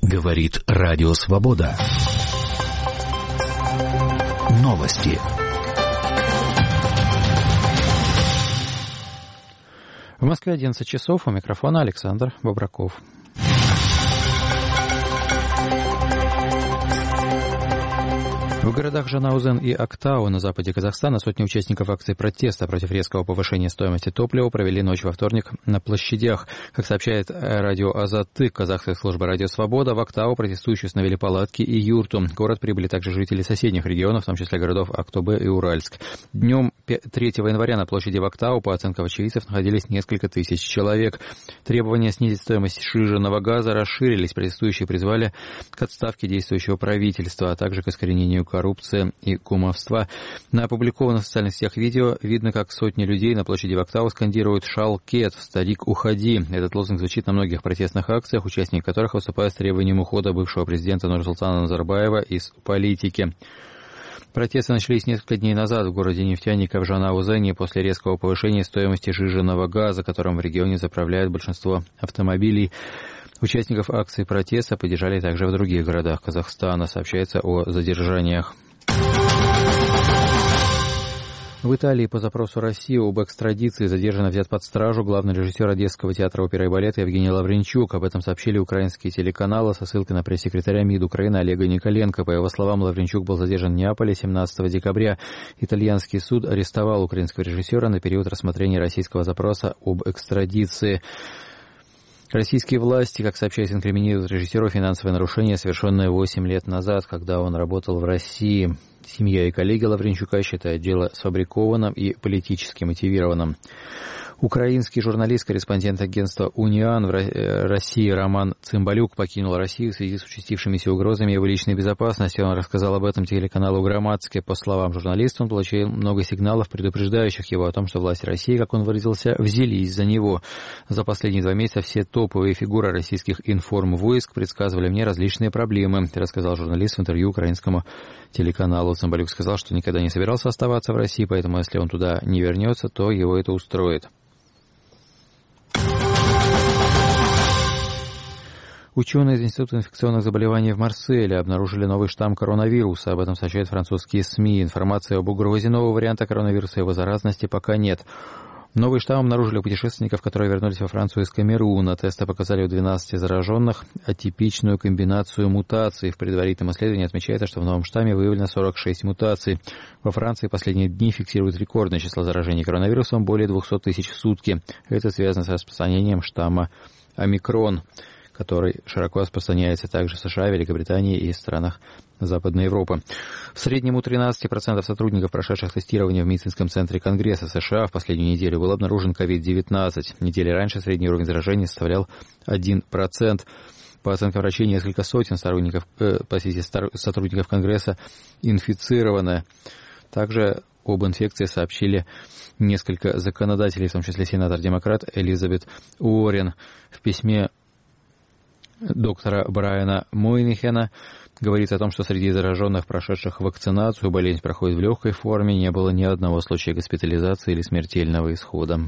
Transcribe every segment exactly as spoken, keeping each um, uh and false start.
Говорит Радио Свобода. Новости. В Москве одиннадцать часов, у микрофона Александр Бобраков. В городах Жанаузен и Актау на западе Казахстана сотни участников акции протеста против резкого повышения стоимости топлива провели ночь во вторник на площадях. Как сообщает радио Азаттык, казахская служба «Радио Свобода», в Актау протестующие установили палатки и юрту. В город прибыли также жители соседних регионов, в том числе городов Актобе и Уральск. Днем третьего января на площади в Актау, по оценкам очевидцев, находились несколько тысяч человек. Требования снизить стоимость сжиженного газа расширились. Протестующие призвали к отставке действующего правительства, а также к искоренению коррупции и кумовства. На опубликованных в социальных сетях видео видно, как сотни людей на площади в Актау скандируют «Шалкет», «Старик, уходи». Этот лозунг звучит на многих протестных акциях, участники которых выступают с требованием ухода бывшего президента Нурсултана Назарбаева из политики. Протесты начались несколько дней назад в городе нефтяника в Жанаузене после резкого повышения стоимости сжиженного газа, которым в регионе заправляют большинство автомобилей. Участников акции протеста поддержали также в других городах Казахстана. Сообщается о задержаниях. В Италии по запросу России об экстрадиции задержан и взят под стражу главный режиссер Одесского театра оперы и балета Евгений Лавренчук. Об этом сообщили украинские телеканалы со ссылкой на пресс-секретаря МИД Украины Олега Николенко. По его словам, Лавренчук был задержан в Неаполе семнадцатого декабря. Итальянский суд арестовал украинского режиссера на период рассмотрения российского запроса об экстрадиции. Российские власти, как сообщается, инкриминируют режиссеру финансовое нарушение, совершенное восемь лет назад, когда он работал в России. Семья и коллеги Лавренчука считают дело сфабрикованным и политически мотивированным. Украинский журналист, корреспондент агентства «Униан» в России Роман Цымбалюк покинул Россию в связи с участившимися угрозами его личной безопасности. Он рассказал об этом телеканалу «Громадске». По словам журналиста, он получил много сигналов, предупреждающих его о том, что власти России, как он выразился, взялись за него. За последние два месяца все топовые фигуры российских информвойск предсказывали мне различные проблемы, рассказал журналист в интервью украинскому телеканалу. Цымбалюк сказал, что никогда не собирался оставаться в России, поэтому если он туда не вернется, то его это устроит. Ученые из Института инфекционных заболеваний в Марселе обнаружили новый штамм коронавируса. Об этом сообщают французские СМИ. Информации об угрозе нового варианта коронавируса и его заразности пока нет. Новый штамм обнаружили у путешественников, которые вернулись во Францию из Камеруна. Тесты показали у двенадцати зараженных атипичную комбинацию мутаций. В предварительном исследовании отмечается, что в новом штамме выявлено сорок шесть мутаций. Во Франции последние дни фиксируют рекордное число заражений коронавирусом, более двести тысяч в сутки. Это связано с распространением штамма омикрон, который широко распространяется также в США, Великобритании и странах Западной Европы. В среднем у тринадцати процентов сотрудников, прошедших тестирование в медицинском центре Конгресса США, в последнюю неделю был обнаружен ковид девятнадцать. Недели раньше средний уровень заражения составлял один процент. По оценкам врачей, несколько сотен сторонников, э, простите, сотрудников Конгресса инфицированы. Также об инфекции сообщили несколько законодателей, в том числе сенатор-демократ Элизабет Уоррен. В письме доктора Брайана Мойнихена говорится о том, что среди зараженных, прошедших вакцинацию, болезнь проходит в легкой форме, не было ни одного случая госпитализации или смертельного исхода.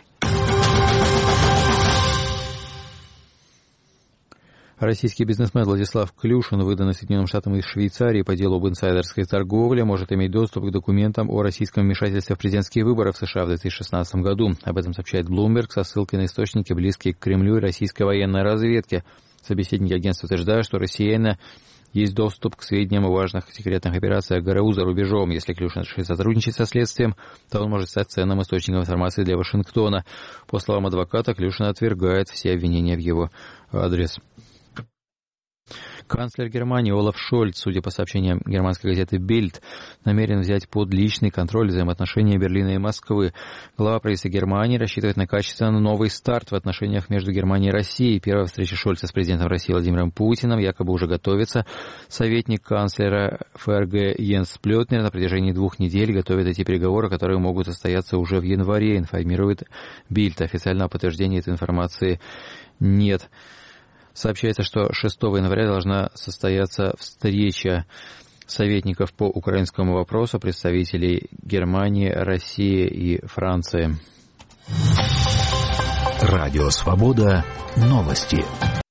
Российский бизнесмен Владислав Клюшин, выданный Соединенным Штатам из Швейцарии по делу об инсайдерской торговле, может иметь доступ к документам о российском вмешательстве в президентские выборы в США в две тысячи шестнадцатом году. Об этом сообщает Bloomberg со ссылкой на источники, близкие к Кремлю и российской военной разведке. Собеседники агентства утверждают, что россияне есть доступ к сведениям о важных секретных операциях ГРУ за рубежом. Если Клюшин решит сотрудничать со следствием, то он может стать ценным источником информации для Вашингтона. По словам адвоката, Клюшин отвергает все обвинения в его адрес. Канцлер Германии Олаф Шольц, судя по сообщениям германской газеты «Бильд», намерен взять под личный контроль взаимоотношения Берлина и Москвы. Глава правительства Германии рассчитывает на качественно новый старт в отношениях между Германией и Россией. Первая встреча Шольца с президентом России Владимиром Путиным якобы уже готовится. Советник канцлера ФРГ Йенс Сплётнер на протяжении двух недель готовит эти переговоры, которые могут состояться уже в январе, информирует «Бильд». Официального подтверждения этой информации нет. Сообщается, что шестого января должна состояться встреча советников по украинскому вопросу, представителей Германии, России и Франции. Радио Свобода. Новости.